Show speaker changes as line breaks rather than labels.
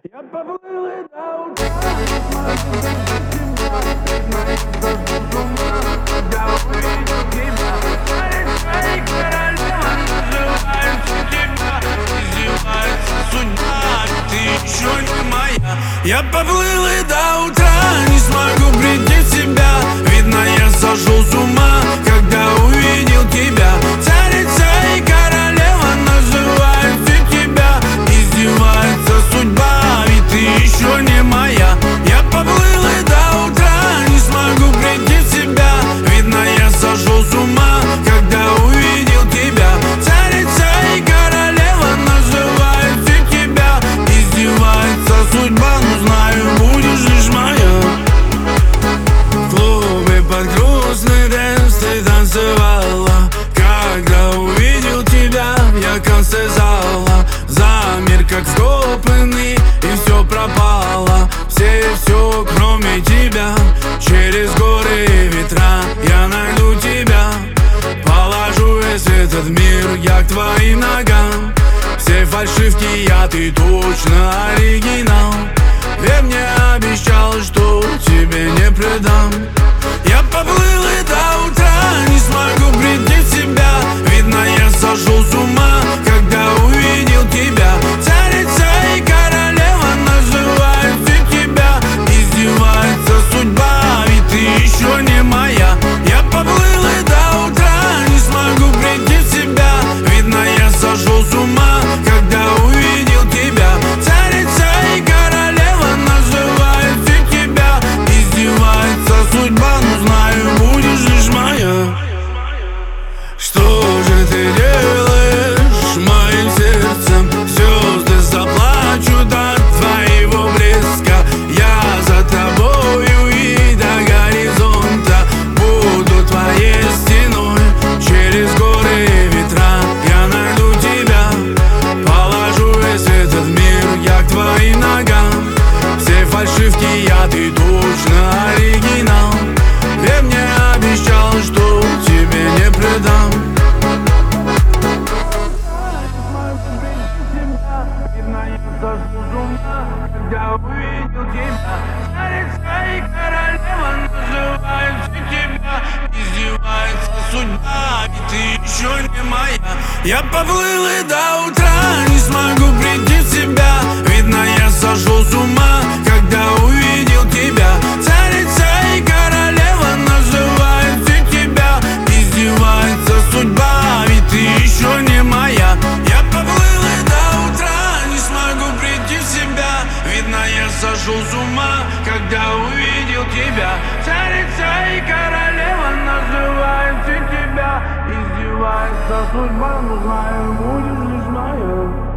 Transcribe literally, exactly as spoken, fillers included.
Я поплыл и до утра не смогу без тебя. Сошел с ума, когда увидел тебя. Царица и королева называются тебя. Издевается судьба, ты еще не моя. Я поплыл и до утра не смогу прийти в себя. Видно, я сошел с ума, когда увидел тебя. Царица и королева называются тебя. Издевается судьба, ведь ты еще не моя. Я поплыл и до утра не смогу прийти в себя. Видно, я сошел с ума, когда увидел тебя. Царица и королева называются тебя. Издевается судьба, но знаю, будешь лишь моя. В клубе под грустный дэнс ты танцевала. Когда увидел тебя, я в конце зала. Замер, как вкопанный, и все пропало. Все и все, кроме тебя. Через горы и ветра я найду тебя. Положу весь этот мир я к твоим ногам. Все фальшивки я, ты точно оригинал. Верь мне, обещал, что тебе не предам. Я поплыл и до утра не смогу прийти в себя. Видно, я сошел с ума, когда увидел тебя. Царица и королева называются тебя. Издевается судьба, ведь ты еще не моя. Я поплыл и до утра не смогу прийти в себя. Видно, я сошел с ума, когда увидел тебя. Царица и королева называются тебя. Издевается судьба, но знаю, будешь лишь моя. Что же ты делаешь моим сердцем? Звезды заплачут от твоего блеска. Я за тобою и до горизонта буду твоей стеной. Через горы и ветра я найду тебя. Положу весь этот мир я к твоим ногам. Все фальшивки я, ты точно оригинал. Верь мне, обещал, что тебе не предам. Когда увидел тебя, царица и королева называются тебя. Издевается судьба, ведь ты еще не моя. Я поплыл и до утра не смогу прийти в себя. Видно, я сошел с ума, когда увидел тебя. Царица и королева называются тебя. Издевается судьба, ведь ты еще не моя. Я поплыл и до утра не смогу прийти в себя. Видно, я сошел с ума, когда увидел тебя. Царица и королева называются тебя. Издевается судьба, но знаю, будешь лишь моя.